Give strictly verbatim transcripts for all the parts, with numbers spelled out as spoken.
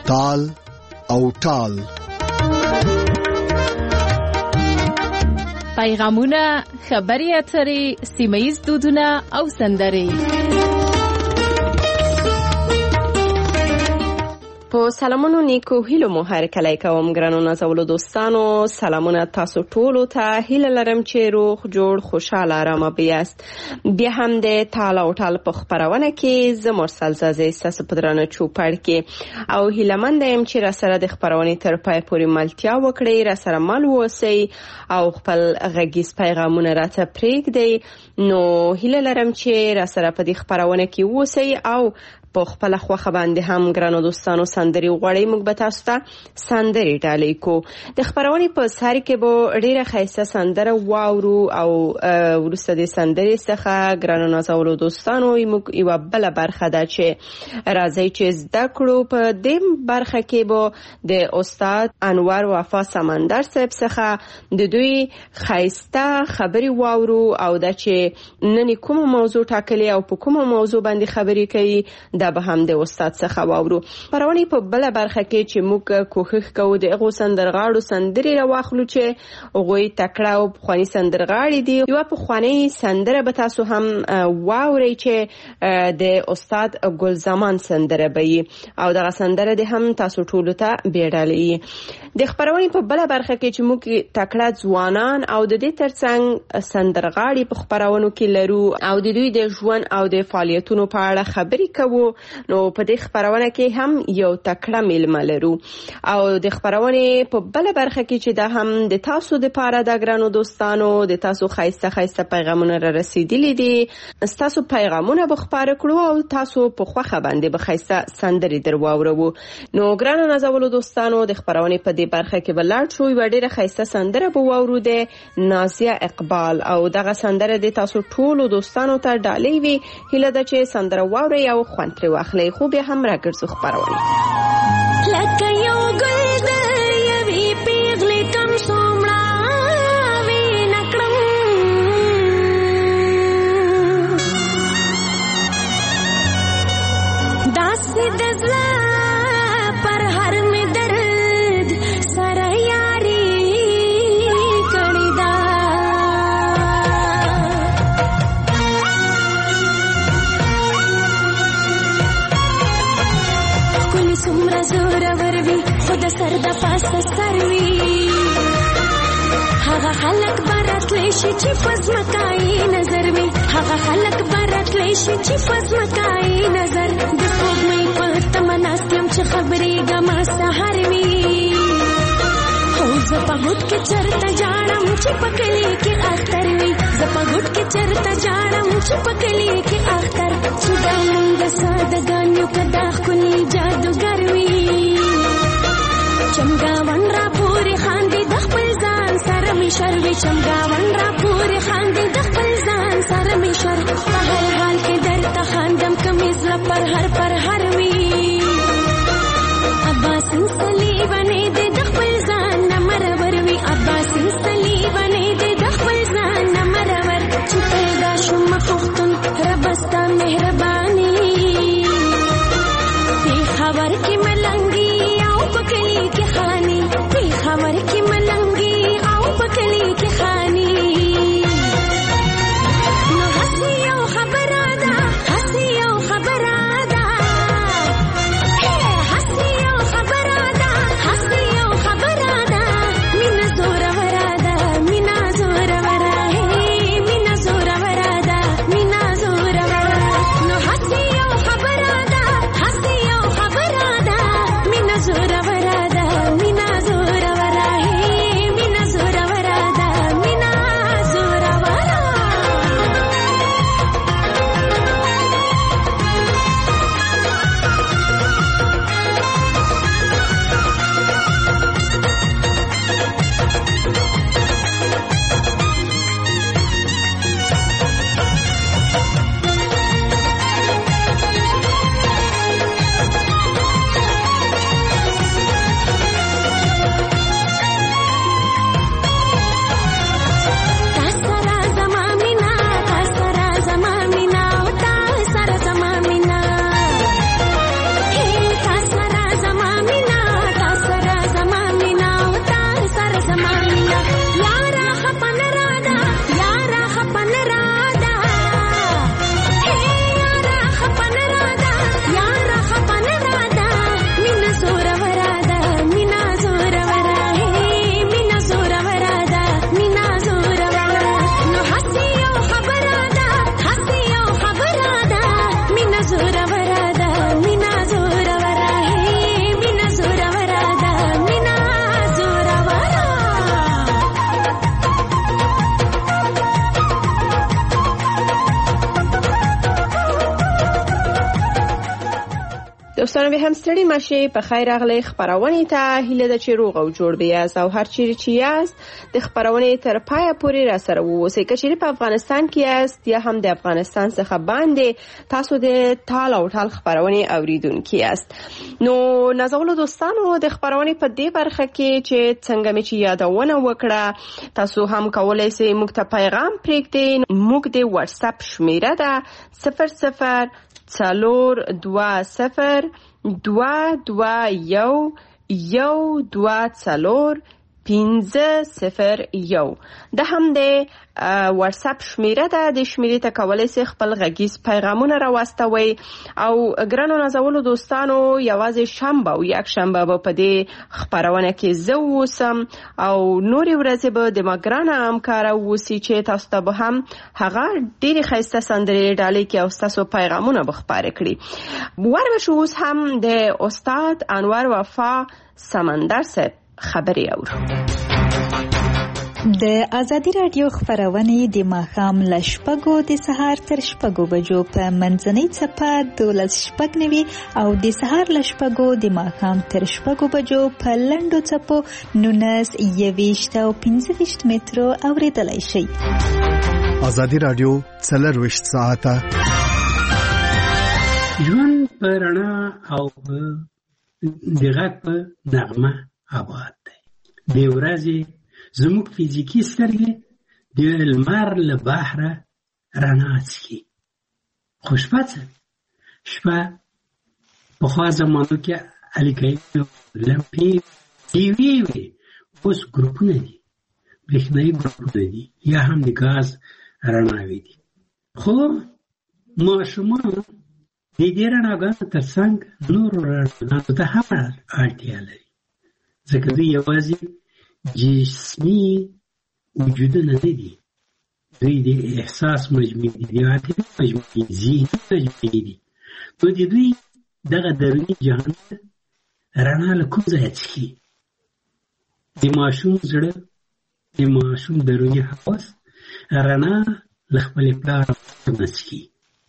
تال او ټال. پیغامونه، خبري اترې، سیمه‌ییز دودونه او سندرې. په سلامونو نیکو هیلو مو هر کله کوم ګرانو نازولو دوستانو. سلامونه تاسو ټولو ته. هیله لرم چې روغ جوړ خوشاله آرامه بیاست. بیا هم د تال او ټال په خپرونه کې زه مرسل زازې ستاسو په درانه چوپړ کې او هیله مند یم چې را سره د خپرونې تر پای پورې ملتیا وکړئ، را سره مل اوسئ او خپل غږیز پیغامونه راته پرېږدئ. نو هیله لرم چې را سره په دې خپرونه کې اوسئ او په خپل خوخه باندې هم ګرانو دوستانو سندري غوړی موږ به تاسو ته سندري ډالۍ کو. د خبرونې په سر کې به ډیره ښایسته سندره واورو او ورسته د سندري څخه ګرانو نازولو دوستانو موږ یو بل برخه ده چې راځي چې زده کړو. په دې برخه کې به د استاد انور وفا سمندر صاحب څخه د دوی ښایسته خبري واورو او دا چې نن کومه موضوع ټاکلې او په کومه موضوع باندې خبري کوي دا به هم د استاد څخه واورو. پرونی په بل برخه کې چې موږ کوښښ کوو د هغو سندرغاړو سندرې راواخلو چې هغوی تکړه او پخواني سندرغاړي دي. یوه پخوانۍ سندره به تاسو هم واورئ چې د استاد ګل زمان سندره به وي او دغه سندره دې هم تاسو ټولو ته بیډالې. د خپرونې په بل برخه کې چې موږ تکړه ځوانان او د دې ترڅنګ سندرغاړي په خپرونو کې لرو او د دوی د ژوند او د فعالیتونو په اړه خبرې کوو، نو په دې خبرونه کې هم یو تکړه میلمه لرو. او د خبرونې په بل برخه کې چې دا هم د تاسو د پاره د ګرانو دوستانو د تاسو خایسته خایسته پیغامونه را رسیدلي دي. تاسو پیغامونه به خبره کړو او تاسو په خوخه باندې به خایسته سندري درواورو. نو ګرانو نازولو دوستانو د خبرونې په دې برخه کې بلاد شو یو ډیره خایسته سندره به واورو د نازیه اقبال او دغه سندره د تاسو ټولو دوستانو ته ډالۍ وي. هیله ده چې سندره واوري او خوند ترې واخلئ. خو بیا هم راګرځو خپرونه. لکه یو ګل د یوې پیغلې کم څومره وینه کړم، داسې د زړه پر هر مې درد سره یاري کړې ده. ښکلې څومره زورور وي خو د سر د پاسه سر وي. هغه خلک به راتلی شي چې په ځمکایي نظر وي، هغه خلک به راتلی شي چې په ځمکایي نظر. د سپوږمۍ په تمه ناست یم چې خبرېږم سهار وي. هو زه په هوټ کې چرته جاړم چې په کلي کې اختر وي، زه په هوټ کې چرته جاړم چې په کلي کې اختر. چې دا مونږ سادهګان یو که دا ښکلي جادوګر وي. چمګاون را پورې خاندي د خپل ځان سره مې شر وي، چمګاون را پورې خاندي د خپل ځان سره مې شر. په هر حال کې درته خاندم کمې زړه پر هر پر هر وي. عباسین صلیبانې دې د خپل ځان نه مرور وي، عباسین صلیبانې دې د خپل ځان نه مرور. چې پیدا شوم پښتون رب ستا مهرباني، پېښور کې ملنګي او په کلي کې خاني، پېښور کې ملنګي او په کلي کې خاني. نو هسې یو خبر دوستانو به هم ستړي مشه په خیر راغلی خبرونه ته هیله ده چې روغ او جوړ بیاست او هر چیرې چې یاست د خبرونه تر پایه پورې را سره ووسئ. که چیرې په افغانستان کې یاست یا هم د افغانستان څخه باندې تاسو د تال او ټال خبرونه اوریدونکي یاست. نو نازولو دوستانو د خبرونه په دې برخه کې چې څنګه مې چې یادونه وکړه تاسو هم کولای شئ موږ ته پیغام پرېږدئ. موږ د واتس اپ شمیره ده صفر صفر څلور دوه صفر دوه دوه یو یو دوه څلور پنځه صفر یو. د هم د واتس اپ شمیره ده. د شمیرې ته کولای شئ خپل غږیز پیغامونه راواستوئ او ګرانو نازولو دوستانو یوازې شنبه او یک شنبه به په دې خبرونه کې زه اوسم او نورې ورځې به د ما ګرانه همکاره اوسي چې تاسو ته به هم هغه ډېرې ښایسته سندرې ډالۍ کړي او ستاسو پیغامونه به خپاره کړي. وربشو اوس هم د استاد انور وفا سمندر صاحب خبرې اورو. د ازادي رادیو خبرونه د ماښام له شپږو د سهار تر شپږو بجو په منځنۍ څپه دولس شپږ نوي او د سهار له شپږو د ماښام تر شپږو بجو په لنډو څپو نولس یویشت او پنځه ویشت مترو اوریدلای شئ. ازادي رادیو څلرویشت ساعته ژوند په رڼا او د غږ په نغمه آباد دی. د ورځې زموږ فزیکي سترګې د لمر له بهره رڼا څکي. خو شپه څه؟ شپه پخوا زمانو کې الیکې لمپې ټیوي وې، اوس ګروپونه دي، برېښنایي ګروپونه دي یا هم د ګاز رڼاوې دي. خو ماشومان د دې رڼاګانو تر څنګ نورو رڼاګانو ته هم اړتیا لري، ځکه دوی یوازې جسمي وجودونه نه دي، دوی د احساس مجموعې دي، د عاطفې مجموعې دي، ذهني مجموعې دي. نو د دوی دغه دروني جهان رڼا له کوم ځایه څکي؟ د ماشوم زړه، د ماشوم دروني حواس رڼا له خپلې پلار نه څکي.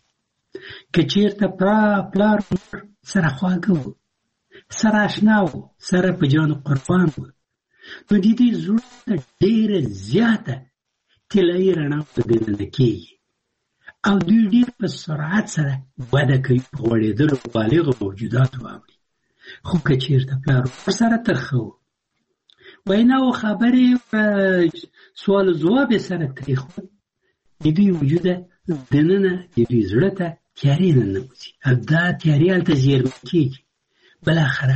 که چېرته پلار سره خواږه وو، سره اشنا وو، سره په جان قربان وو، نو د دې زړه ته ډېره زیاته طلایي رڼا ورننه کېږي او دوی ډېر په سرعت سره وده کوي، په غوړېدلو بالغو موجوداتو اوړي. خو که چېرته پلار ورسره ترخه وو، وینا او خبرې سوال و ځواب یې سره تریخ وو، د دوی وجوده دننه د دوی زړه ته تیارې ننوځي او دا تیارې هلته زیرمه کېږي. بالاخره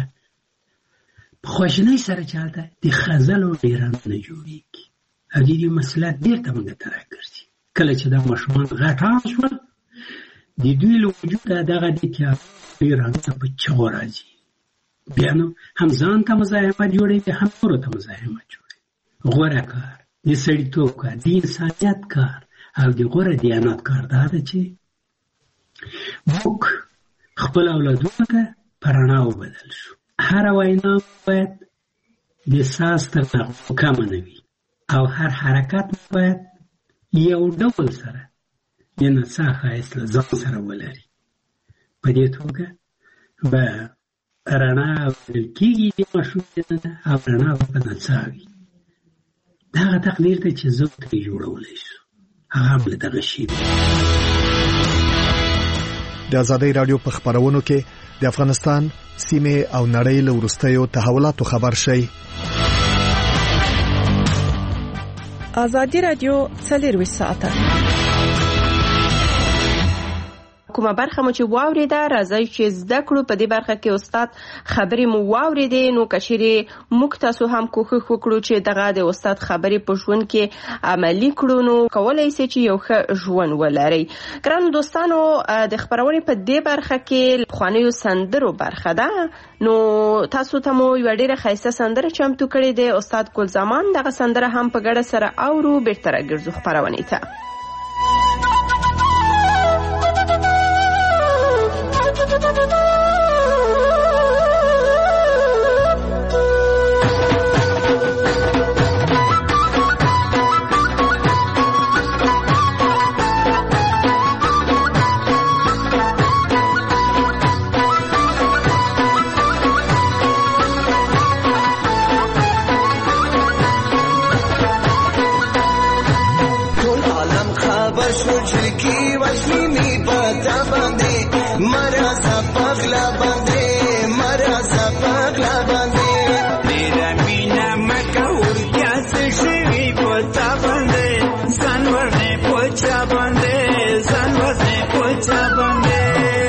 په خواشینۍ سره چې هلته د خزلو ډېرانونه جوړېږي او د دې مسله بېرته موږ ته راګرځي. کله چې دا ماشومان غټان شول، د دوی له وجوده دغه د تیارې رنګونه په چغو راځي. بیا نو هم ځان ته مزاحمت جوړېږي، هم نورو ته مزاحمت جوړېږي. غوره کار، د سړیتوب کار، د انسانیت کار او د غوره دیانت کار دا ده چې موږ خپل اولادونو ته په رڼا وبدل شو. هره وینا باید د ساز تر نغمو کمه نه وي او هر حرکت باید یو ډول سره د نڅا ښایست له ځان سره ولري. په دې توګه به رڼا ویل کېږي د ماشوم دننه او رڼا به په نڅا وي. دغه تقدیر دی چې زه ترې جوړولی شو، هغه هم له دغه شی دی. د ازادي رادیو په خبرونو کې د افغانستان سیمه او نړۍ له وروستیو تحولاتو خبر شي. ازادي رادیو څلرویشت ساعته کومه برخه مو چې واوریده راځي چې زده کړو. په دې برخه کې استاد خبرې مو واوریدې، نو کشري موږ تاسو هم کوښښ وکړو چې دغه د استاد خبرې په ژوند کې عملی کړو، نو کولای شئ چې یو ښه ژوند ولرئ. ګرانو دوستانو، د خبرونې په دې برخه کې خوانیو سندرو برخه ده، نو تاسو ته مو یو ډیره ښایسته سندره چمتو کړې ده. استاد ګل زمان دغه سندره هم په ګډه سره اورو. بیرته راګرځو خبرونې ته. مرزا پغلا باندې مرزا پغلا باندې میرا مینا مکا ورکیا څه شوی پوتا باندې ځان ورنه پوچا باندې ځان ورنه پوچا باندې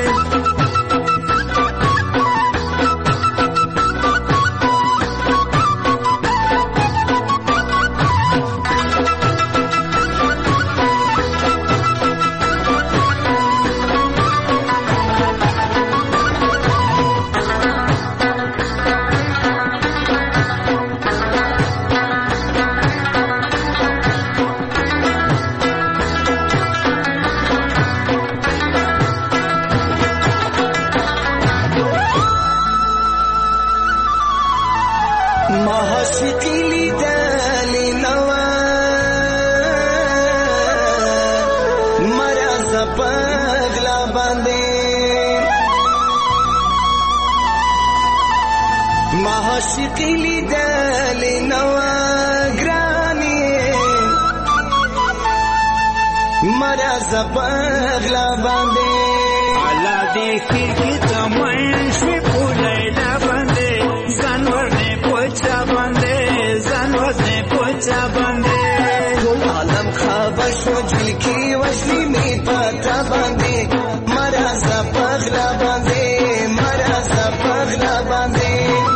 پغلا باندې الله دې کې تمن شي پولیلا باندې ځان ورنه پوچا باندې ځان ورنه پوچا باندې ټول عالم خبر شو جلکی وشي می پتا باندې مرزا پغلا باندې مرزا پغلا باندې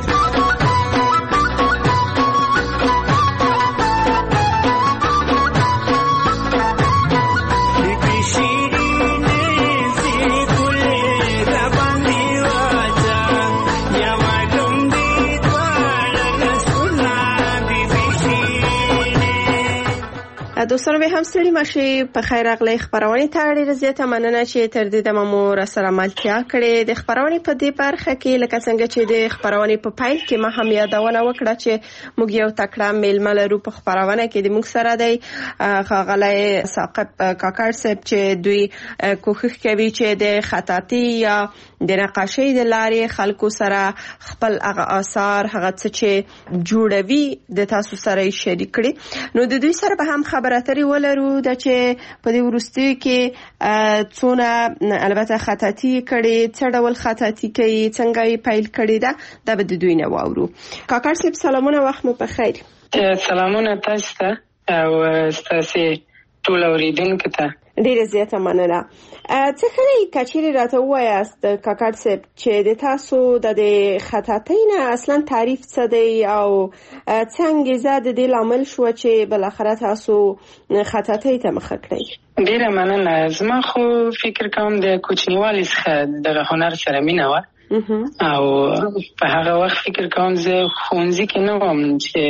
دوستانو به هم ستړي مشي په خیر راغلی خبرونه ته ډیره زیاته مننه چې تر دې دمه مو را سره ملتیا کړې د خبرونه په دې برخه کې لکه څنګه چې د خبرونه په پایل کې ما هم یادونه وکړه چې موږ یو تکړه میلمه لرو په خبرونه کې د موږ سره دی غلای ثاقب کاکړ صاحب چې دوی کوښښ کوي چې د خطاطي یا د نقاشۍ د لارې خلکو سره خپل هغه آثار هغه څه چې جوړوي د تاسو سره شریک کړي نو د دوی سره به هم خبرې اترې ولرو د چې په دې وروستیو کې څونه البته خطاطي کړي څه ډول خطاطي کوي څنګه یې پیل کړي ده دا به د دوی نه واورو. کاکړ صاحب سلامونه وخت مو په خیر. سلامونه تاسو ته او تاسو ټول اوریدونکو ته ډیره زیاته مننه. څه خلک کچېری راته وایاست کاکړ صاحب چې د تاسو د خطاطۍ نه اصلا تعریف څه دی او څنګه زاد د لامل شو چې بل اخره تاسو خطاطۍ ته مخ کړئ؟ ډیره مننه. زما خو فکر کوم د کوچنیوالي څخه د هنر سره مینه و او په هغه وخت فکر کوم زه ښوونځي کې نه وم چې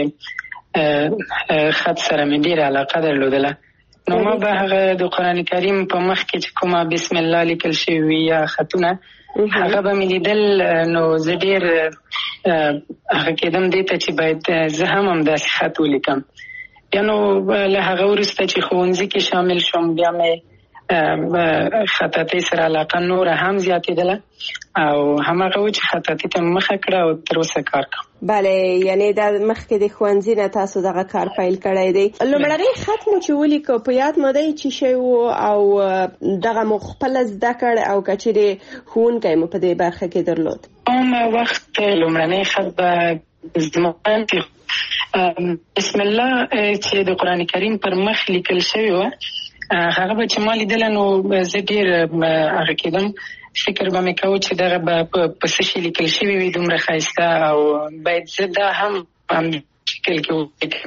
خط سره مې ډیره علاقه درلودله. نو ما به هغه د قرآن کریم په مخ کې چې کومه بسم الله لیکل شوی یا خطونه هغه به مې لیدل نو زه ډېر هغه کېدم دې ته چې باید زه هم همداسې خط ولیکم. یا نو له هغه وروسته چې ښوونځي کې شامل شوم بیا مې خطاطۍ سره علاقه نوره هم زیاتېدله او هماغه و چې خطاطۍ ته مخه کړه او تر اوسه کار کوم. بله یعنی د مخکې د ښوونځي نه تاسو دغه کار پیل کړی دی. لومړنی خط مو چې ولیکو په یاد مو دی چې شی و او دغه مو خپله زده کړ او که چیرې ښوونکی مو په دې برخه کې درلود؟ کوم وخت لومړنی خط به زما بسم الله چې د قرآن کریم پر مخ لیکل شوی و هغه به چې ما لیدله نو زه ډېر هغه کېدم فکر به مې کوو چې دغه به په څه شي لیکل شوي وي دومره ښایسته او باید زه دا هم هم شکل کې ولیکم.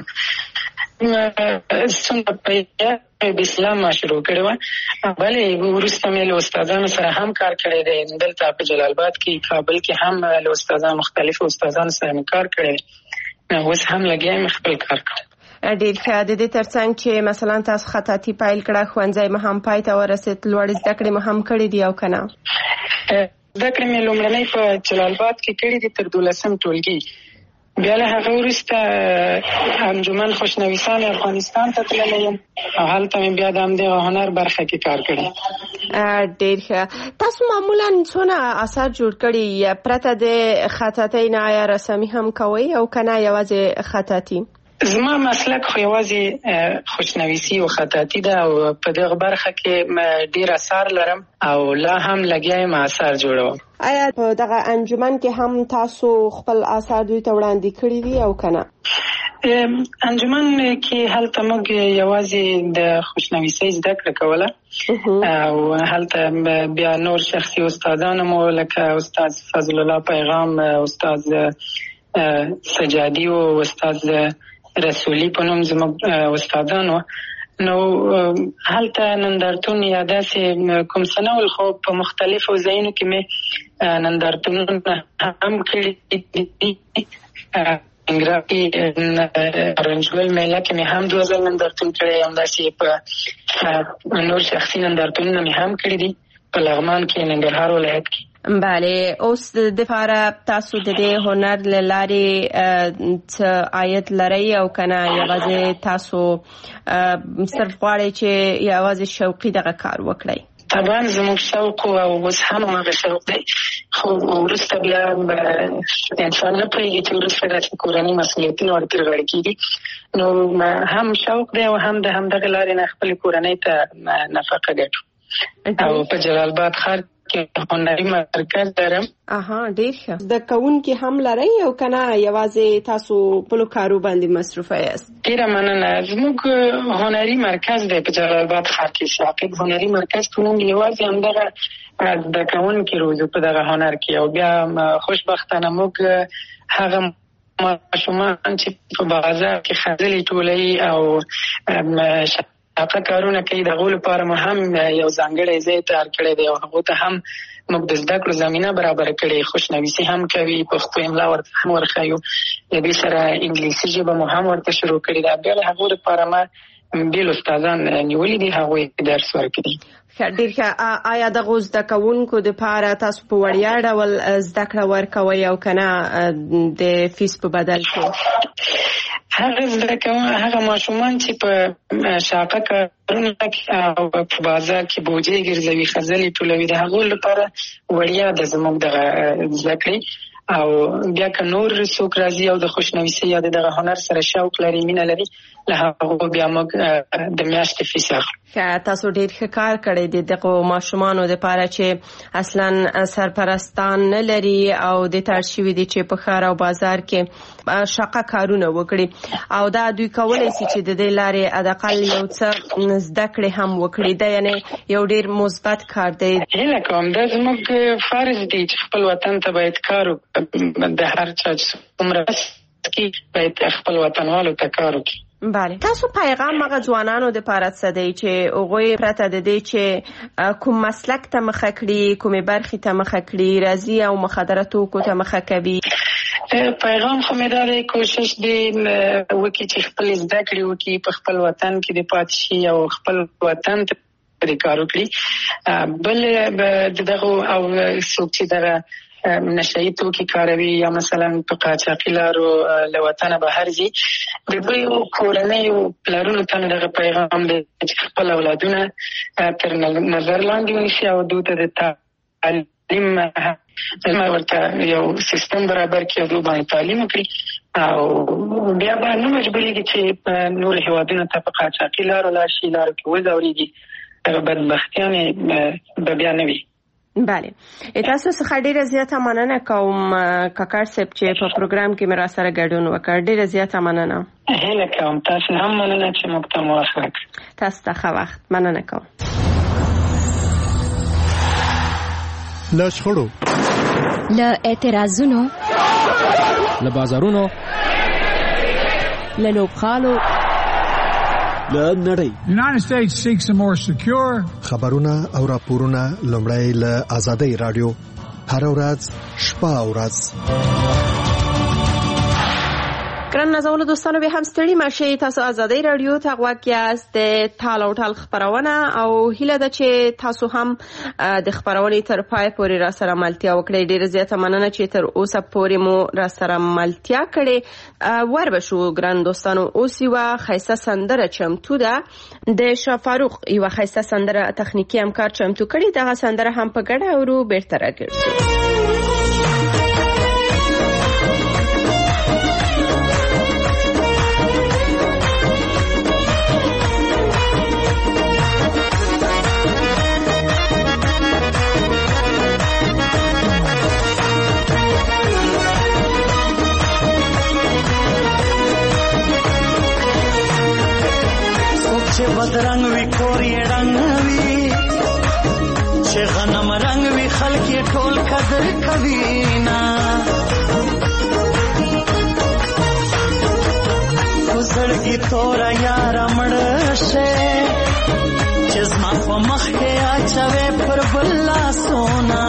څومره په اسلام ما شروع کړې وه بلې وروسته مې له استادانو سره هم کار کړی دی. دلته په جلال آباد کې کابل کې هم له استادانو مختلفو استادانو سره مې کار کړی اوس هم لګیا یم خپل کار کوم. ډېر ښه. د دې ترڅنګ چې مثلا تاسو خطاطي پیل کړه ښوونځی مو هم پای ته ورسېد لوړې زده کړې مو هم کړې دي او که نه؟ زده کړې مې لومړنۍ په جلال آباد کې کړې دي تر دولسم ټولګي. بیا له هغه وروسته انجمن خوشنویسان افغانستان ته تللی یم او هلته مې بیا د همدغه هنر برخه کې کار کړی. ډېر ښه. تاسو معمولا څونه اثار جوړ کړي پرته د خطاطۍ نه؟ آیا رسامي هم کوئ او که نه یوازې خطاطي؟ زما مسلک خو یوازې خوشنویسي او خطاطي ده او په دغه برخه کې ډیر اثار لرم او لا هم لګیا یم اثار جوړوم. آیا په دغه انجمن کې هم تاسو خپل اثار دوی ته وړاندې کړي دي او کنه؟ انجمن کې هلته موږ یوازې د خوشنویسۍ زده کړه کوله او هلته بیا نور شخصي استادان مو لکه استاد فضل الله پیغام، استاد سجادي او استاد رسولي په نوم زموږ استادانو. نو هلته نندارتون یا داسې کوم څه نه ول، خو په مختلفو ځایونو کې مې نندارتونونه هم کړي دي. انګراپي رنجول میله کې مې هم دوه ځله نندارتون کړی، همداسې په نور شخصي نندارتونونه مې هم کړي دي په لغمان کې، ننګرهار ولایت کې. بله، اوس د پاره تاسو د دې هنر له لارې څه عاید لرئ او کنه یوازې تاسو صرف غواړئ چې یوازې شوقي دغه کار وکړئ؟ طبعا زموږ شوق او اوس هم هغه شوق دی، خو وروسته بیا انسان نه پوهېږي چې وروسته داسې کورني مسؤلیتونه ورته غاړه کېږي. نو هم شوق دی او هم د همدغه لارې نه خپلې کورنۍ ته نفقه ګټو. او په جلال آباد ښار کې هنري مرکز لرم. اها، ډېر ښه. زده کوونکي هم لرئ او کنه یوازې تاسو خپلو کارو باندې مصروفه یاست؟ ډېره مننه. زموږ هنري مرکز دی په جلال آباد ښار کې، شاقب هنري مرکز په نوم، یوازې همدغه زده کوونکي روزو په دغه هنر کې. او بیا خوشبختانه موږ هغه ماشومان چې په بازار کې خځلې ټولوي او هغه کارونه کوي، د هغو لپاره مو هم یو ځانګړی ځای تیار کړی دی او هغو ته هم موږ د زده کړو زمینه برابره کړې. خوشنویسي هم کوي، پښتو املا ورته هم ورښیو، د دې سره انګلیسي ژبه مو هم ورته شروع کړې ده. بیا د هغو لپاره ما بیل استادان نیولي دي، هغوی درس ورکړي. ډېر ښه. آیا دغو زده کوونکو دپاره تاسو په وړیا ډول زده کړه ورکوئ او که نه د فیس په بدل کې؟ هغه زده کوونکي، هغه ماشومان چې په شاقه کارونه او په بازار کې بوجۍ ګرځوي، خځلې ټولوي، د هغو لپاره وړیا ده زموږ دغه زده کړې. او بیا که نور څوک راځي او د خوشنویسۍ یا د دغه هنر سره شوق لري، مینه لري، له هغو بیا موږ د میاشتې فیس اخلو. تاسو ډېر ښه کار کړی دی دغو ماشومانو دپاره چې اصلا سرپرستان نه لري او د تړ شوي دي چې په ښار او بازار کې شاقه کارونه وکړي، او دا دوی کولی شي چې د دې لارې حداقل یو څه زده کړې هم وکړي. دا یعنې یو ډېر مثبت کار دی. هیله کوم دا زموږ فرض دی چې خپل وطن ته باید کار وکړو. د هر چا چې څومره کې باید خپل وطنوالو ته کار وکړي. بله. تاسو پیغام هغه ځوانانو دپاره څه دی چې هغوی پرته د دې چې کوم مسلک ته مخه کړي، کومې برخې ته مخه کړي، راځي او مخدره توکو ته مخه کوي؟ پیغام خو مې دا دی، کوشش دی وکړي چې خپل زده کړې وکړي، په خپل وطن کې د پاتې شي او خپل وطن ته د کار وکړي. بل د دغو او څوک چې دغه نشهیي توکي کاروي یا مثلا په قاچاقي لارو له وطنه بهر ځي، د دوی کورنیو پلرونو ته مې دغه پیغام دی چې خپل اولادونه تر نظر لاندې ونیسي او دوی ته د تعلیم ورته یو سیستم برابر کړي او دوی باندې تعلیم وکړي، او بیا به نه مجبورېږي چې نور هېوادونو ته په قاچاقي لارو لاړ شي، لارو کې وځورېږي. دغه بدبختیانې به بیا نه وي. بله. تاسو څخه ډیره زیاته مننه کوم کاکړ صاحب چې په پروګرام کې مې را سره ګډون وکړ. ډیره زیاته مننه. هیله کوم تاسو هم مننه چې موږ ته موافق. تاسو ته ښه وخت. مننه کوم. له شخړو، له اعتراضونو، له بازارونو، له لوبغالو، له نړۍ. United States seeks a more secure. خبرونه او راپورونه لومړی له آزادۍ رادیو هر ورځ شپه او ورځ. ګران نازولو دوستانو، به هم ستړي مشئ. تاسو آزادۍ رادیو ته غوږ یاست. د ټال او ټال خبرونه او هیله ده چې تاسو هم د خبرونې تر پای پورې را سره ملتیا وکړئ. ډېره زیاته مننه چې تر اوسه پورې مو را سره ملتیا کړې. ور به شو ګران دوستانو، اوس یوه ښایسته سندره چمتو ده. د شاه فاروق یوه ښایسته سندره تخنیکي همکار چمتو کړي. دغه سندره هم په ګډه اورو، بیرته راګرځو. رنگ وی خلک ټول قدر کوي نا زړګي تورا یار مړ شه چې زما په مخ کې اچوي پر بلا سونا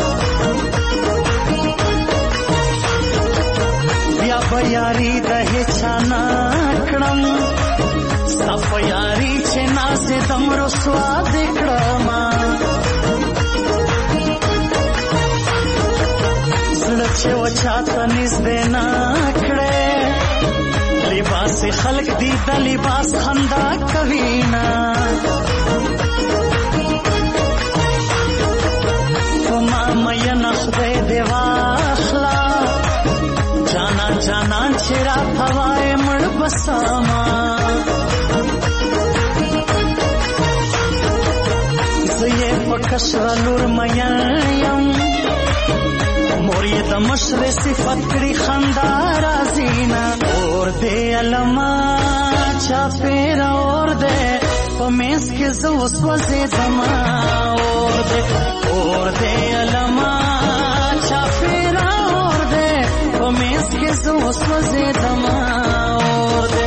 بیا بیاري د هچانا کړم صف یاري چې نازې دم رسوا دکړم زړه چې وچاته نږدې نه کړې لباس خلق دی د لباس خندا کوي نا وما مې نه خدای دی واخلا جانا جانا چې را هواي مړ بسما زه پکښه لور مې یم مور یې د مشر صفت کړي خندا رازینا اور دې علما چا پیرا اور دې پمیس کې زو سوځې دما اور دې اور دې علما چا پیرا اور دې پمیس کې زو سوځې دما اور دې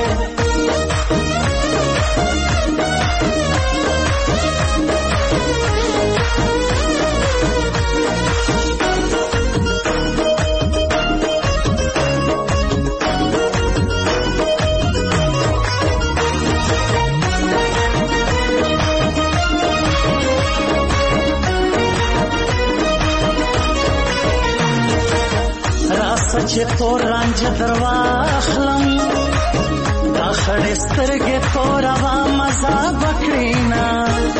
چې تور رنج درواخلم دا خړې سترګې تور وا مزه بکړینا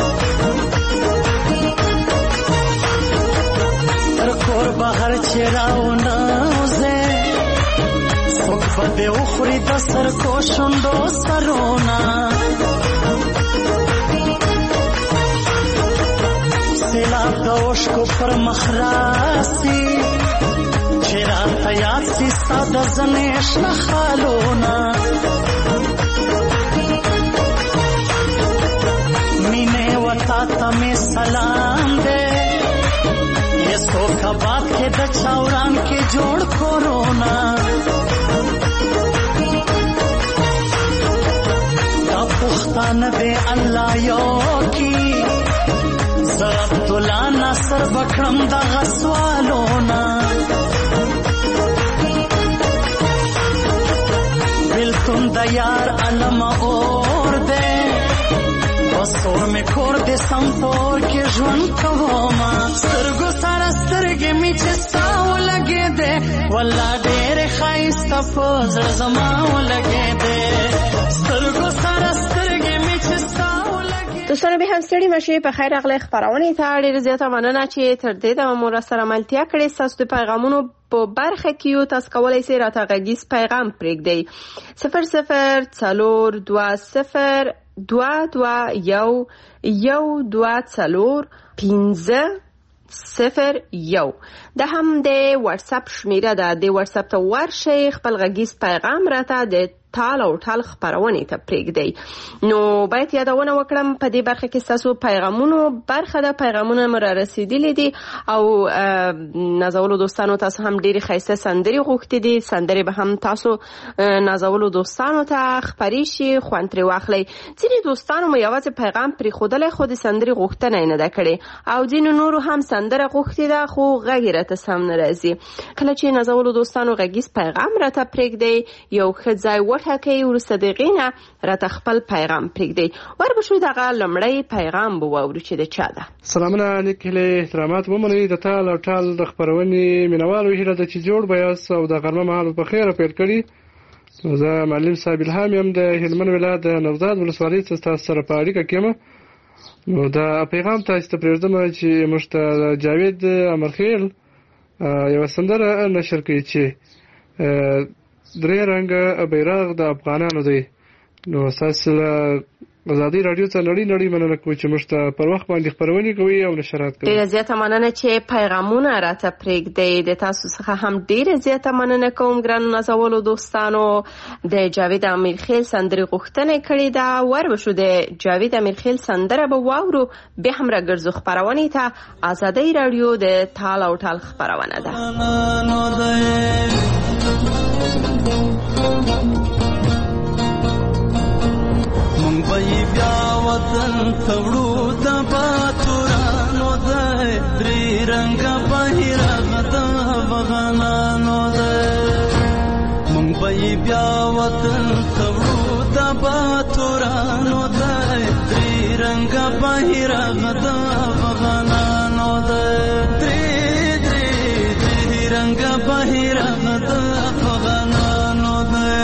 تر کور بهر چې راونه وزه څوک به دې وخوري د سر کو شوندو سرونا سیلاب د اوښکو پر مخ راسي چراته یاد سی ساده زنیش نخالونا مینه وطا تمی سلام دے یہ سو کباب کے دا چاوران کے جوڑ کورونا دا پختان دے اللہ یو کی زبداللہ نصر بکرم دا غسوالونا تم دا یار علم اور دے بسور میں کور دے سمپور کے جون کوما سترگو سارا سترگے میچے ساو لگے دے واللہ دیر خائستا پوزر زماو لگے دے سترگو سارا سترگے میچے ساو لگے دوستانو به هم ستړي مشي په خیر اغلی خبرونه ته ډیره زیاته مننه چې تر دې د مو سره ملتیا کړې تاسو د پیغامونو په برخه کې یو تاسو کولای شئ راته غږیز پیغام پرېږدئ صفر صفر څلور دوه صفر دوه دوه یو یو دوه څلور پنځه صفر یو د هم د واتس اپ شمیره ده د واتس اپ ته ورشئ خپل غږیز پیغام راته د ټال او ټال خبرونه ته پرېږدئ نو باید یادونه وکړم په دې برخه کې تاسو پیغامونو برخه د پیغامونه مر رسیدلې دي او نازولو دوستانو تاسو هم ډېری ښایسته سندري غوښتي دي سندري به هم تاسو نازولو دوستانو ته خبري شي خوند ترې واخلئ ځینې دوستانو مو یوازې پیغام پرېښودلی خو د سندري غوښتنه یې نه ده کړې او ځینو نورو هم سندره غوښتې ده خو غږ یې راته سم نه راځي کله چې نازولو دوستانو غږیز پیغام راته پرېږدئ یو ښه ځای وټاکئ وروسته د هغې نه راته خپل پیغام پرېږدئ وربشو دغه لومړی پیغام به واورو چې د چا ده سلامونه نیک هیلې احترامات ومنئ د ټال او ټال د خپرونې مینوالو هیله ده چې جوړ به یاست او د غرمه مهال په خیره پیل کړي زه معلم صاحب الهام یم د هلمند ولایت د نوزاد ولسوالۍ څخه تاسو سره په اړیکه کې یم نو دا پیغام تاسو ته پرېږدم چې موږ ته جاوید امرخیل یوه سندره نشر کړي چې درې رنګه بیرغ د افغانانو دی نو ستاسو ازادي رادیو ته نړۍ نړۍ مننه کوم چې موږ ته پر وخت باندې خبرونه کوي او نشرات کوي. ډیره زیاته مننه چې پیغامونه راته پرېږدئ. د تاسو څخه هم ډیره زیاته مننه کوم ګرانو نازولو دوستانو. د جاوید امیرخیل سندرې غوښتنه کړې ده. ور وشو د جاوید امیرخیل سندره به واورو. بیا هم راګرځو خپرونې ته. ازادي رادیو د تال او ټال خپرونه ده. مونږ به بیا وطن تړو د باتورانو دی درې رنګه بهرغه د افغانانو دی. مونږ به بیا وطن تړو د باتورانو دی درې رنګه بهرغه د افغانانو دی. درې درې درې رنګه بهرغه د افغانانو دی.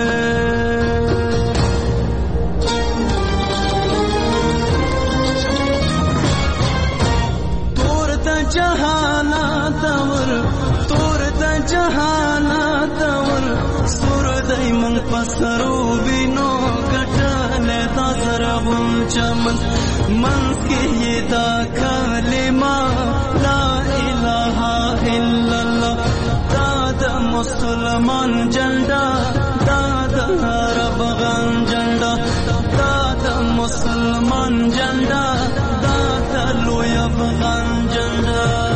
جهانات ور تور د جهانات ور سور دای من پسرو بینو کټل تا زرغون چمن من کې دا کلمه لا اله الا الله دا د مسلمان جنډا دا د عرب غن جنډا دا د مسلمان جنډا دا د لوی افغان جنډا.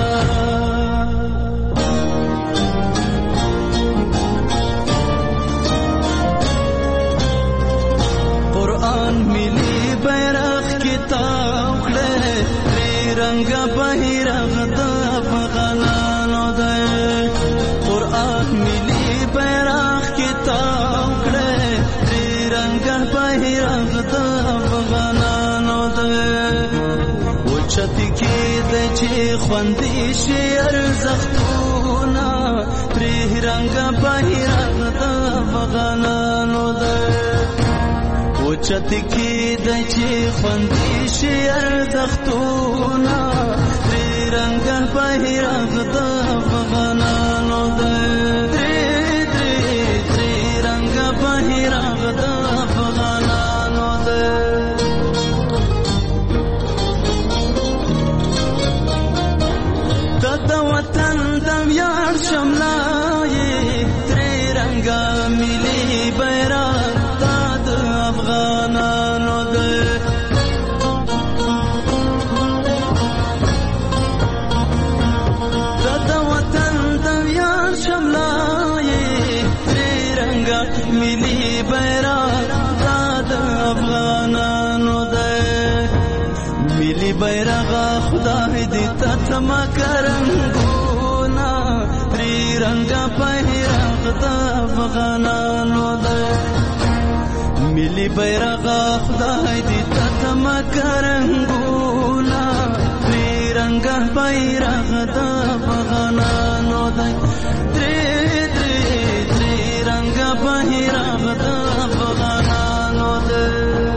قرآن ملی بیرغ کتاب کړه درې رنګه بیرغ د افغانانو دی. قرآن ملی بیرغ کتاب کړه درې رنګه بیرغ د افغانانو دی. وچتی کې د چې خوندې شي ارزښتونه درې رنګه بیرغ د افغانانو دی. وچتی کې د چې خوندې شي ارزښتونه درې رنګه بیرغ د افغانانو دی. درې درې درې رنګه بیرغ د افغانانو دی. د وطن د ویاړ شملای درې رنګه ملي بیرغ د افغانانو دی. د وطن د ویاړ شملای درې رنګه ملي بیرغ د افغانانو دی. ملي بیرغ خدای دې تتما کرنګونا درې رنګه بیرغ د افغانانو دی. ملي بیرغ خدای دې تتما کرنګونا درې رنګه بیرغ د افغانانو دی. درې درې درې رنګه بیرغ د افغانانو دی.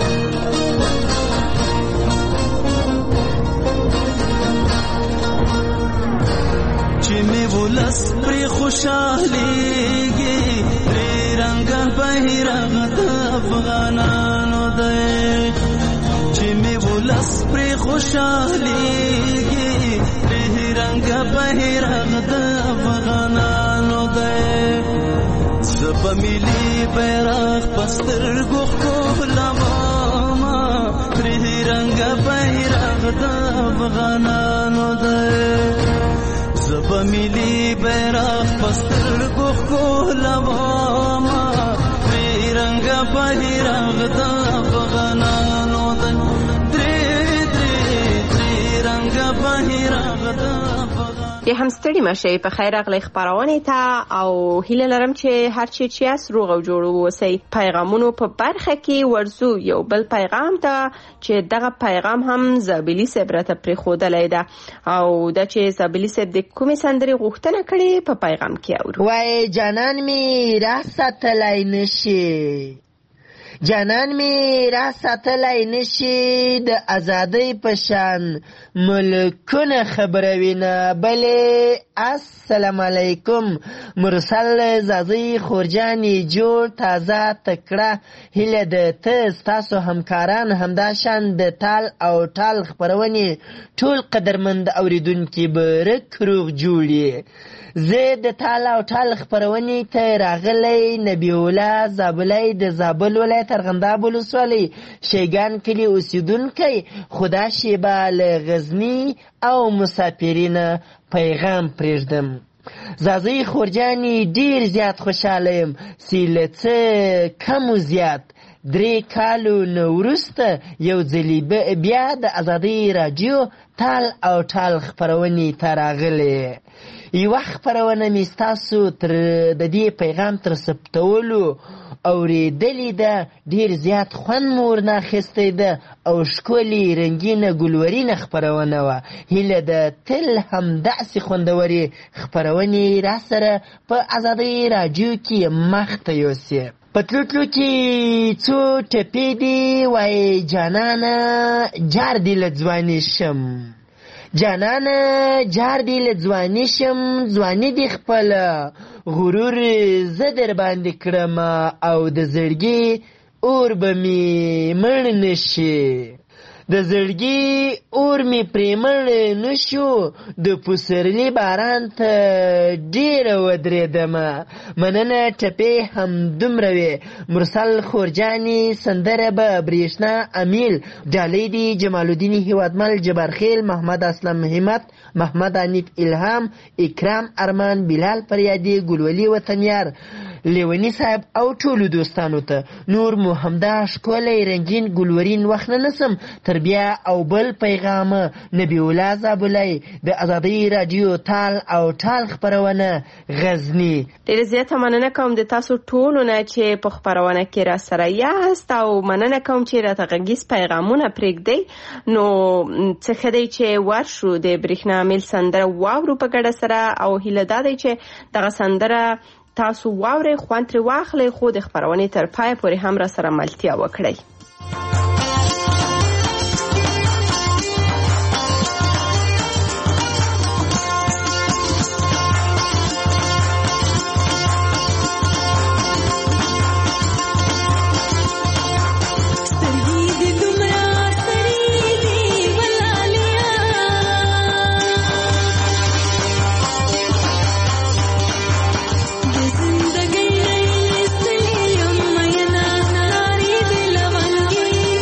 چې می ولس پر خوشاليږي درې رنګه بیرغ د افغانانو دی. چې می ولس پر خوشاليږي درې رنګه بیرغ د افغانانو دی. زب ملي بیرغ پسترګو خلما درې رنګه بیرغ د افغانانو دی. زب ملي بیرغ پسترګو خلما درې رنګه بیرغ د افغانانو دی. درې درې درې رنګه بیرغ د افغانانو. یا هم ستړي مشي په خیر اغلی خبرونه ته او هیله لرم چې هر چی چې اس روغ او جوړ ووسی. پیغامونو په برخه کې ورزو یو بل پیغام ته چې دغه پیغام هم زابلی سبرته پر خودلې ده او د چې زابلی سب د کومې سندري غوښتنه کړي په پیغام کې اورو. وای جانان می راسته تلای نشي جانان می را ساتلی نشي د ازادۍ په شان ملکونه خبروینه بلې السلام علیکم مرسل زازی خورجانی جوړ تازه تکړه هیله د ته ستاسو همکاران همداشان د تال او ټال خپرونې ټول قدرمند اوریدونکي به رک روغ جوړي. زه د تال او ټال خپرونې ته راغلی نبی الله زابلی د زابل ولایت ارغنداب ولسوالۍ شیګان کلي اوسیدونکی خدا شیبه له غزني او مسافرینه پیغام پرېږدم. زازی خورجانی ډیر زیات خوشحاله یم چې له څه کم و زیات درې کالو نه وروسته یو ځلې بیا د ازادۍ راډیو تال او ټال خپرونې ته راغلی. یوه خپرونه مې ستاسو تر د دې پیغام تر ثبتولو اورېدلې ده، ډېر زیات خوند مو ورنه اخیستی ده او ښکلې رنګینه ګلورینه خپرونه وه. هیله ده تل همداسې خوندورې خپرونې راسره په ازادۍ راډیو کې مخته یوسي. په تلو تلو کې څو ټپې دي وایي جانانه جار دې له ځواني شم، جانانه جار دې له ځواني شم، ځواني دې خپله غرور زه در باندې کړم او د زړګي اور به مې مړ نه شي، د زړګي اور مې پرې مړ نه شو، د پسرلي باران ته ډېره ودرېدمه. مننه ټپې همدومره وې. مرسل خورجاني سندره به برېښنا امیل، ډالۍ دي جمال الدین هیوادمل، جبارخیل، محمد اسلم همت، محمد حنیف الهام، اکرام ارمان، بلال فریادي، ګلولي وطنیار، لیونی صاحب او ټولو دوستانو ته. نور مو همدا ښکلی رنګین ګلورین وخت نه نسم تر بیا او بل پیغام. نبی الله زابلی د ازادۍ راډیو تال او ټال خپرونه غزني. ډېره زیاته مننه کوم د تاسو ټولو نه چې په خپرونه کې را سره یاست او مننه کوم چې راته غږیز پیغامونه پرېږدئ. نو څه ښه دی چې ورشو د برېښنا میل سندره واورو په ګډه سره او هیله دا دی چې دغه سندره تاسو واورئ، خوند ترې واخلئ، خو د خپرونې تر پایه پورې هم را سره ملتیا وکړئ. زندگی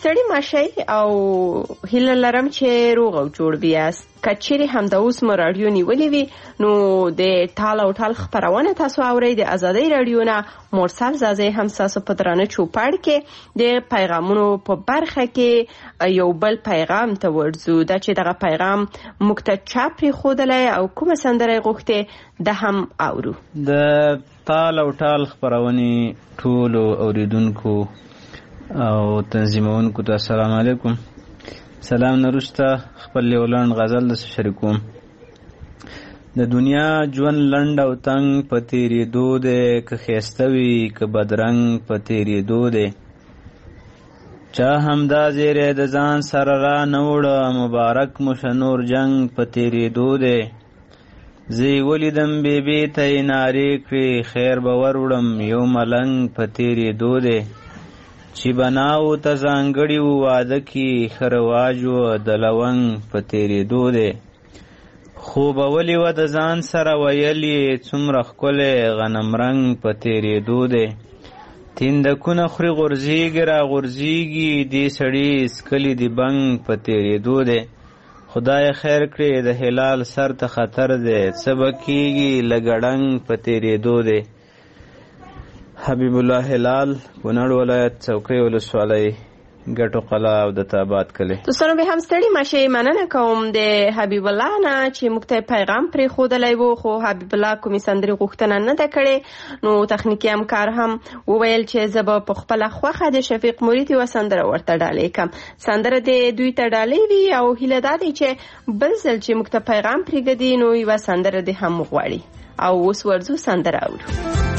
ستړي ماشي او هیله لرم چې روغ او جوړ بیاست. کچېرې همدا اوس مو راډیو نیولې وي نو د ټال او ټال خپرونه تاسو اورئ د ازادۍ راډیو نه. مرسل زازې هم تاسو په درانه چوپړ کې د پیغامونو په برخه کې یو بل پیغام ته ورځو. دا چې دغه پیغام موږ ته چا پرېښودلی او کومه سندره یې غوښتې ده هم اورو. د ټال او ټال خپرونې ټولو اوریدونکو او تنظیمونکو ته السلام علیکم. سلام نرسته خپل یو لنډ غزل دسې شریکوم. د دنیا ژوند لنډ او تنګ په تېرېدو دی، که ښایسته وي که بدرنګ په تېرېدو دی. چا همدا زیری د ځان سره را نه وړه، مبارک مو شه نور جنګ په تېرېدو دی. زه یې ولیدم بېبې ته یې نارې کړې، خیر به ور وړم یو ملنګ په تېرېدو دی. چې بناو ته ځانګړي و واده کې، ښه رواج و د لونګ په تېرېدو دی. خوبه ولې وه د ځان سره ویل یې، څومره ښکلی غنم رنګ په تېرېدو دی. تیندکونه خوري غورځېږي را غورځېږي، دې سړي سکلي د بنګ په تېرېدو دی. خدای خیر کړي د هلال سر ته خطر دی، څه به کېږي له ګړنګ په تېرېدو دی. حبیب الله هلال، کونړ ولایت، څوکۍ ولسوالۍ، ګټو قلا او د تابات کلی. دوستانو به هم ستړي ماشي، مننه کوم د حبیب الله نه چې موږ ته پیغام پرېښودلی و، خو حبیب الله کومې سندرې غوښتنه نه ده کړې. نو تخنیکي همکار هم وویل چې زه به په خپله خوښه د شفیق مرید یوه سندره ورته ډالۍ کړم. سندره د دوی ته ډالۍ وي او هیله دا دی چې بل ځل چې موږ ته پیغام پرېږدي نو یوه سندره دې هم وغواړي. او اوس ورځو سندره اورو.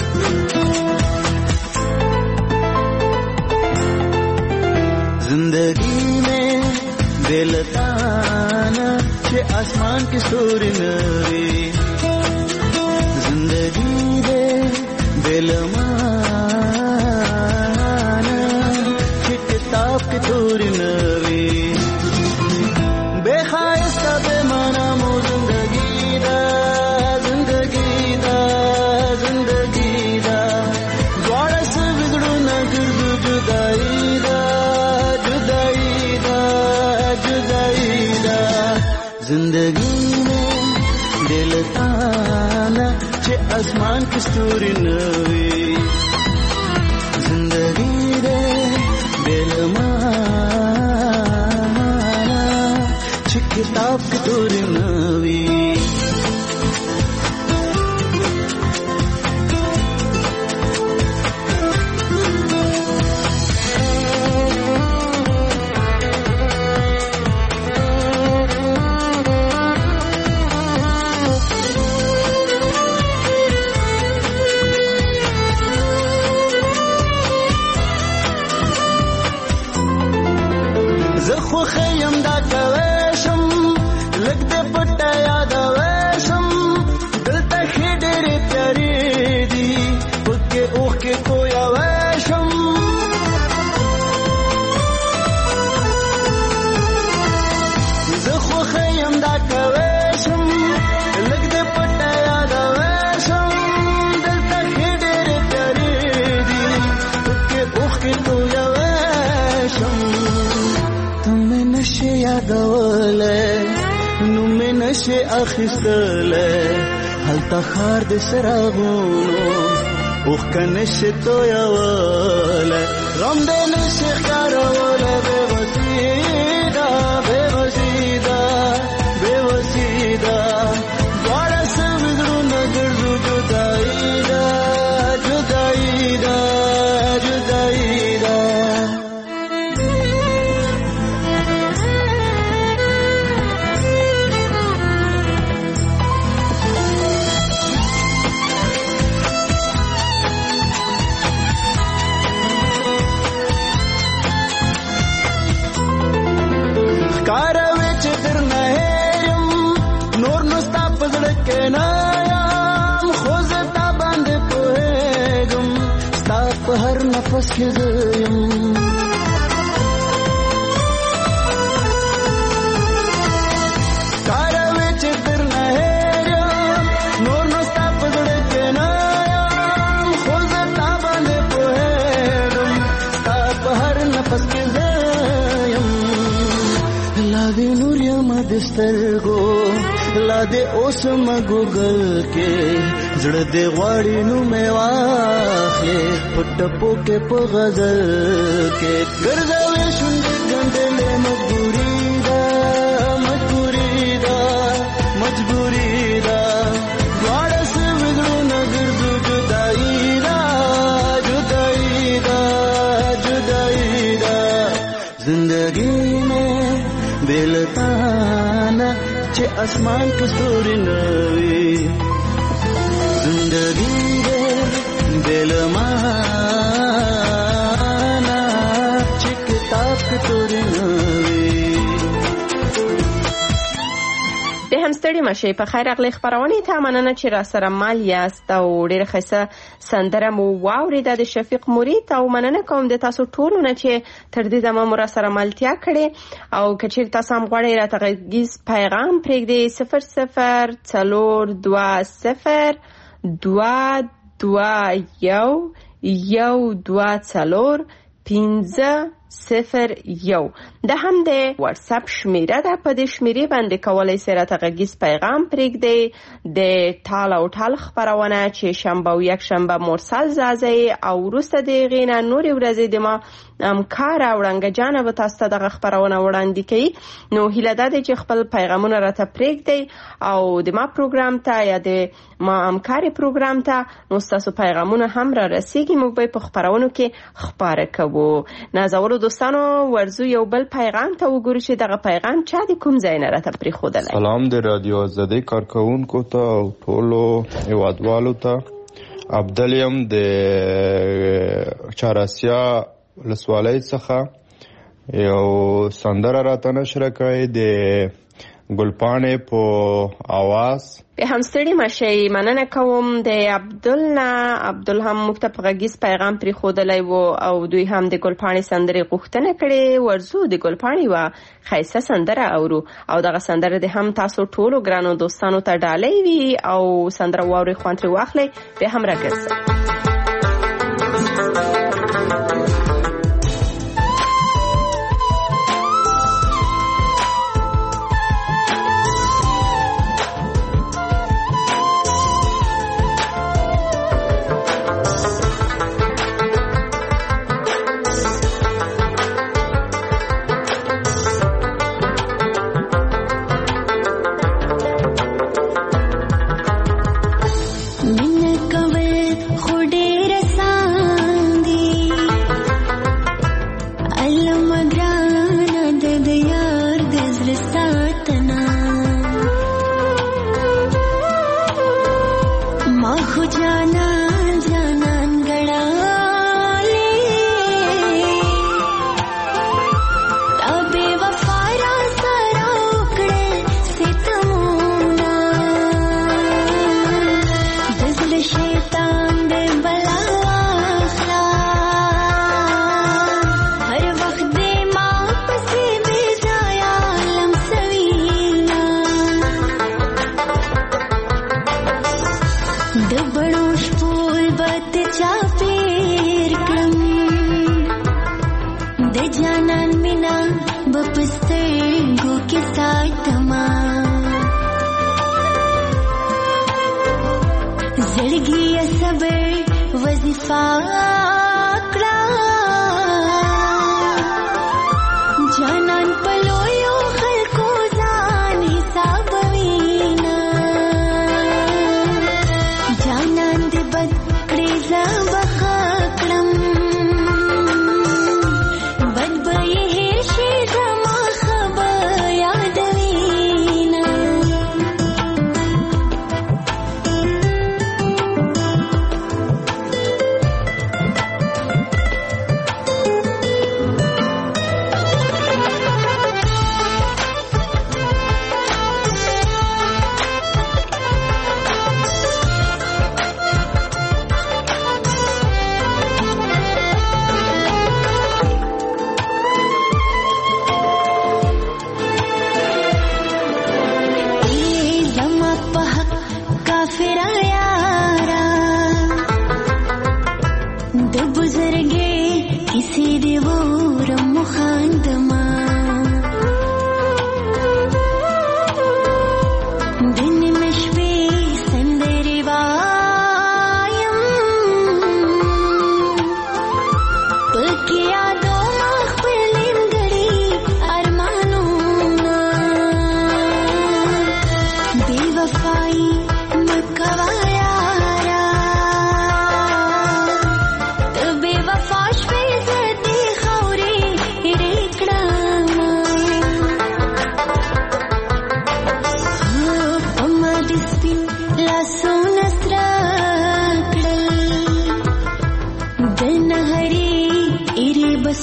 जिंदगी में बेलताना के आसमान की सूरी नवी, जिंदगी दे बेलमाना के किताब की सूरी नवी. बेखायस्ता बेमाना मो जिंदगी दा, जिंदगी दा, जिंदगी दा. द्वारा से बिगड़ो न गिरदू जुदाई दा, जिंदगी में दिल ताना चे आसमान की सूरी नवी, जिंदगी रे दिल माना चे किताब की सूरी नवी. خیم دا کویشم لگ دے پٹا یاد ویشم دلتا خی ڈیری پیاری دی پکے اوخ کے کویا ویشم. زخو خیم دا کویشم لگ دے پٹا یاد ویشم دلتا خی ڈیری پیاری دی پکے اوخ کے کویا ویشم. نشه یادوله نو مې نشه اخیستله هلته خار د سراغونو اوخ که نشه تویوله غم د نشه ښکاروله بې وسیده بې وسیده بې وسیده دواړه سوي زړونه ګرځو جدایي ده جدایي ده جدایي ده. کاروي چې در نه هېرم نور نو ستا په زړه کې نه یم، خو زه تا باندې پوهېږم ستا په هر نفس کې زه یم. کاروي چې در نه هېرم نور نو ستا په زړه کې نه یم، خو زه تا باندې پوهېږم ستا په هر نفس کې زه د سترګو لا دې اوس مګوګل کې زړه دې غواړي نو مې واخلې پټپو کې په غزل کې ګرځاوې شونډې ګنډلې مجبوري ده مجبوري ده مجبوري ده دواړه سوي زړونه ګرځو جدایي ده جدایي ده جدایي ده زندګي بلتانا چې اسمان کې ستوري نوي زندګي دې بلمانا چې کتاب کې ستوري نوي. د هم ستړي مشه په خیر اغلی خبرونه ته مننه چې را سره مال یاست او ډېر ښه سندره مو واورېده د شفیق مرید او مننه کوم د تاسو ټولو نه چې تر دې دمه مو را سره ملتیا کړې او که چېرې تاسو هم غواړئ راته غږیز پیغام پرېږدئ صفر صفر څلور دوه صفر دوه دوه یو یو دوه څلور پنځه صفر یو د هم د واتس اپ شمیره ده. په دې شمیرې باندې کولای شئ راته غږیز پیغام پرېږدئ. د ټال او ټال خبرونه چې شنبه او یک شنبه مرسل زازی او وروسته د هغې نه نورې ورځې د ما همکاره وړانګه جانه به تاسو ته دغه خبرونه وړاندې کوي. نو هیله ده چې خپل پیغامونه راته پرېږدئ او د ما پروګرام ته یا د ما همکارې پروګرام ته نو ستاسو پیغامونه هم را رسیږي. موږ به په خبرونو کې خپاره کوو. نازولو دوستانو ورزو یو بل پیغام ته وګورو چې دغه پیغام چا د کوم ځای نه راته پرېښودلی. سلام د رادیو آزادۍ کارکوونکو ته او ټولو هیوادوالو ته. عبدل یم د چهاراسیا ولسوالۍ څخه. یو سندره راته نشره کړې د ګلپاڼې په آواز. به هم ستړي مشئ. مننه کوم د عبدل نه. عبدل هم موږ ته په غږیز پیغام پرېښودلی و او دوی هم د ګلپاڼې سندرې غوښتنه کړې. ورځو د ګلپاڼې یوه ښایسته سندره اورو او دغه سندره د هم تاسو ټولو ګرانو دوستانو ته ډالۍ وي او سندره واورئ، خوند ترې واخلئ. بیا هم راګرځئ.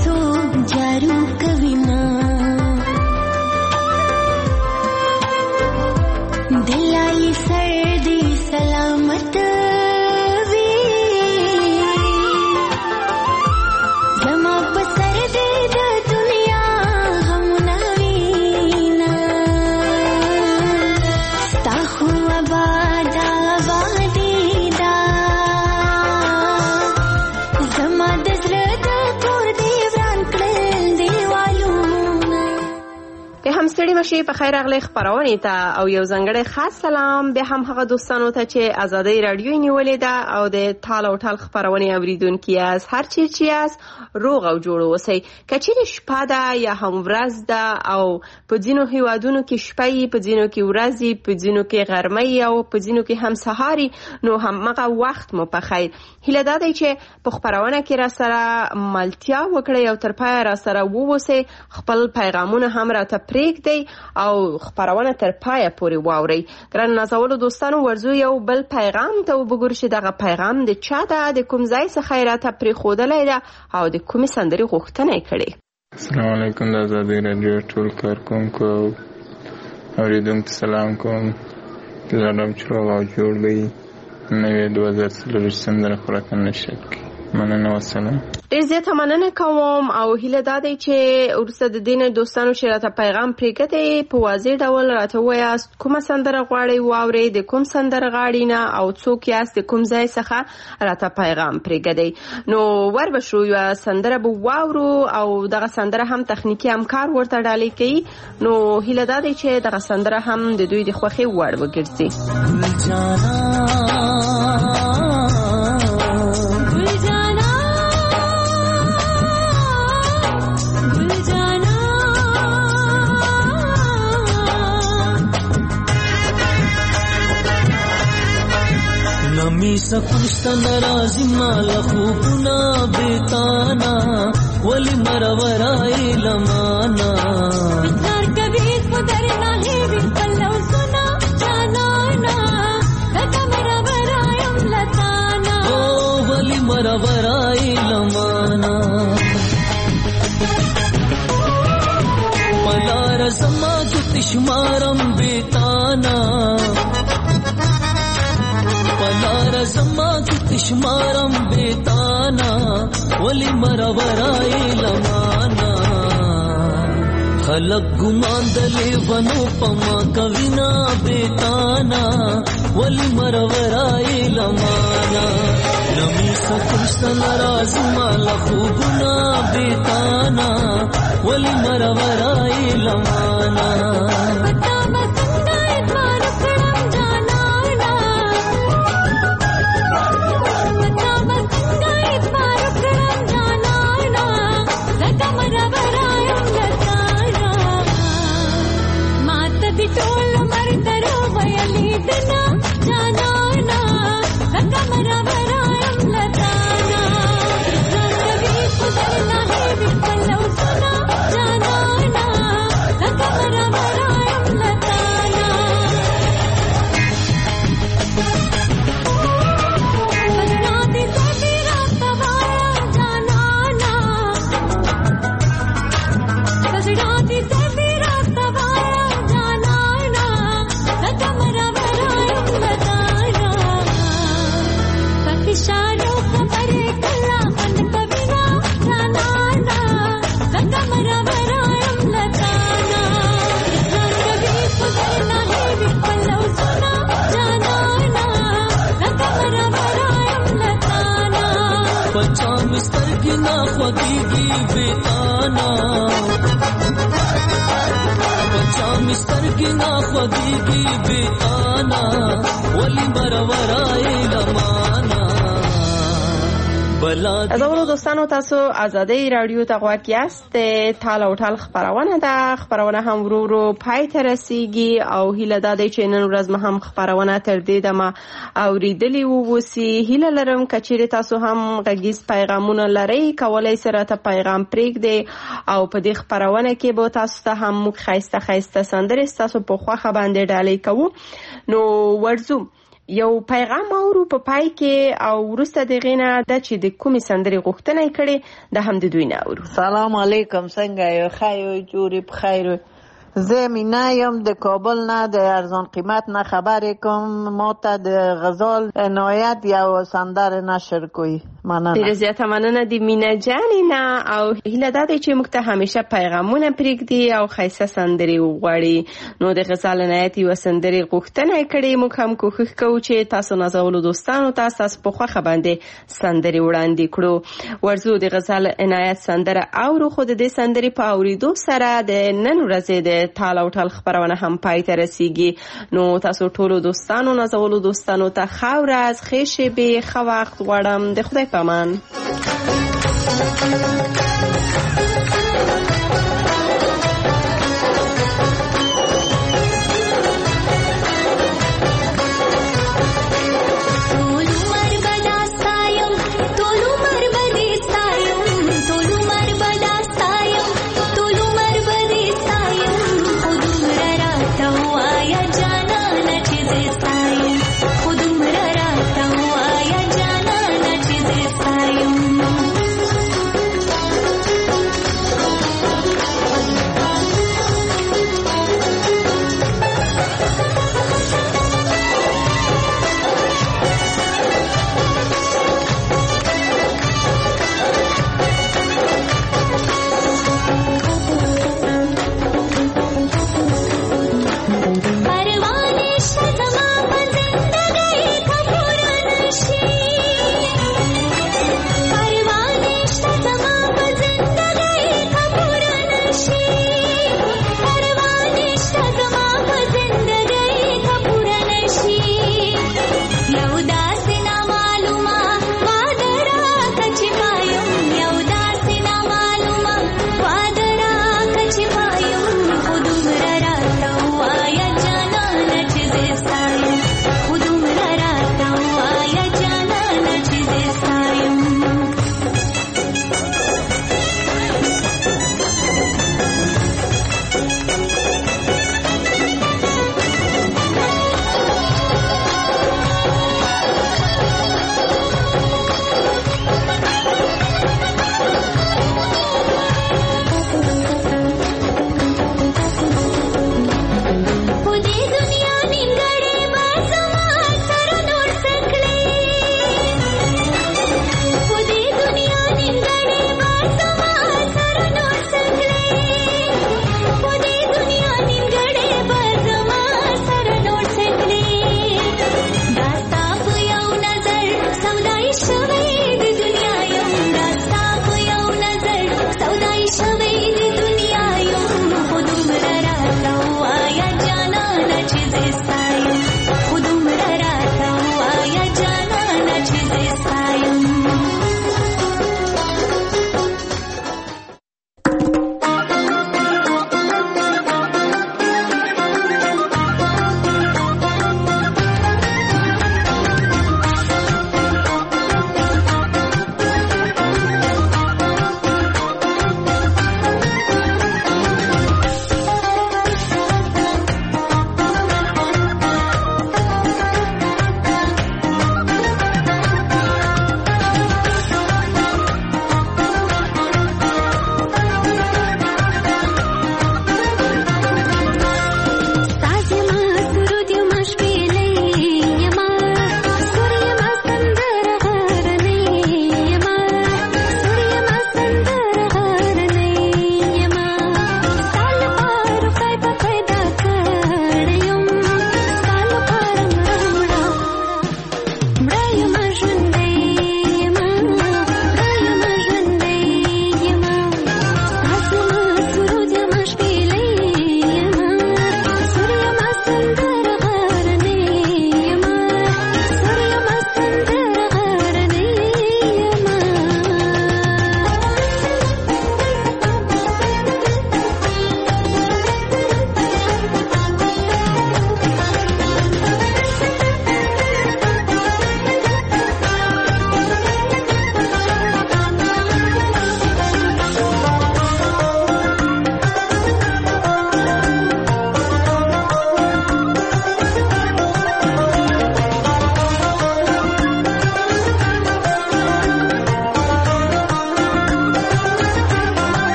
سو جارو کوینا دلالی سردی سلامت وی زما پسر دې د دنیا هم نوینا ستا خو آباد آبادی دا زما د زړه د کور دې وران کړل دیوالونه. د هم ستړي مشي په خیر اغلی خبرونه ته او یو ځنګړی خاص سلام به هم هغه دوستانو ته چې آزادۍ رادیو نیولې ده او د ټال او ټال خبرونه اوریدونکو یاست هر چی چې یاست روغ او جوړ اوسئ. کچېرې شپه ده یا هم ورځ ده او په ځینو هیوادونو کې شپه یې په ځینو کې ورځې په ځینو کې غرمه او په ځینو کې هم سهاري نو همغه وخت مو په خیر. هیله ده چې په خبرونه کې را سره ملتیا وکړئ او تر پای را سره ووسئ. خپل پیغامونه هم راته پرېږدئ او خبرونه تر پای پورې واورئ. ګران نازولو دوستانو ورځو یو بل پیغام ته وګورئ چې دغه پیغام د چا ده د کوم ځای څخه راته پرېښودلی ده او د کومې سندرې غوښتنه یې کړې. السلام علیکم د آزادۍ رادیو ټول کارکوونکو او اورېدونکو ته سلام کوم. لرم چې روغ او جوړ وي. نوې دوه زره څلرویشت سندره خو راته نشد کړي. مننه وسلام. ډېر زیاته مننه کوم او هیله دا دی چې وروسته د دې نه دوستانو چې راته پیغام پرېږدئ په واضح ډول راته ووایاست کومه سندره غواړئ واورئ د کوم سندرغاړي نه او څوک یاست د کوم ځای څخه راته پیغام پرېږدئ. نو ور به شو یوه سندره به واورو او دغه سندره هم تخنیکي همکار ورته ډالۍ کوي. نو هیله دا دی چې دغه سندره هم د دوی د خوښې وړ وګرځي. نمی سکوشتا نرازی مالا خوبنا بیتانا ولی مرورای لمانا بکار کبیر پدر ناہی بکل لو سنا جانانا لگا مرورای لتانا او ولی مرورای لمانا پلا رزما کتشمارم بیتانا پلار زما کی تشمارم بیتانا ولی مرورای لمانا خلق گمان دلی ونو پما کوینا بیتانا ولی مرورای لمانا نمی سکشت نراز مالا خوبنا بیتانا ولی مرورای لمانا टोल मर दरो वयली दना जानाना लगा मरा बरायम लताना रंगवी खुदरना है विपलो सुना जानाना लगा मरा बरायम लताना बदनाती से तेरा तवारा जानाना बदनाती से तेरा तवारा इशारों खबरे कला मन कविना जानाना लगा मरा बरायम लताना रंगवी खुदरना है विपलो सुना जानाना लगा मरा बरायम लताना बचा मिस्तर की ना ख्वादीगी बेताना बचा मिस्तर की ना ख्वादीगी बेताना वली मरवराई लमाना. ازولو دوستانو تاسو آزادۍ رادیو ته غوږ یاست. ټال او ټال خبرونه ده. خبرونه هم ورو ورو پای ته رسیږي او هیله ده چې نن ورځ ما هم خبرونه تر دې دمه اوریدلې ووسی. هیله لرم کچېرې تاسو هم غږیز پیغامونه لرئ کولای سره ته پیغام پرېږدئ او په دې خبرونه کې به تاسو ته هم موږ ښایسته ښایسته سندرې تاسو په خوښه باندې ډالۍ کوو. نو ورځو یو پیغام اورو په پای کې او وروسته دغه نه د چې د کومې سندرې غوښتنه کړي د هم د دوی نه اورو. سلام علیکم، څنګه یو؟ خیر جوړې په خیر. زه مینا یم د کابل نه، د ارزان قیمت نه خبرې کوم. ما ته د غزال عنایت یو سندره نشر کوي. مننه. ډېره زیاته مننه د مینا جانې نه، او هیله دا دی چې موږ ته همیشه پیغامونه پرېږدي او ښایسته سندرې وغواړي. نو د غزال عنایت یوه سندرې غوښتنه یې کړې. موږ هم کوښښ کوو چې تاسو نازولو دوستانو ته ستاسو په خوښه باندې سندرې وړاندې کړو. ورځو د غزال عنایت سندره اورو، خو د دې سندرې په اورېدو سره د نن ورځې د ټال او ټال خبرونه هم پای ته رسیږي. نو تاسو ټولو دوستانو نازولو دوستانو ته ښه ورځ، ښې شېبې، ښه وخت غواړم. د خدای په امان.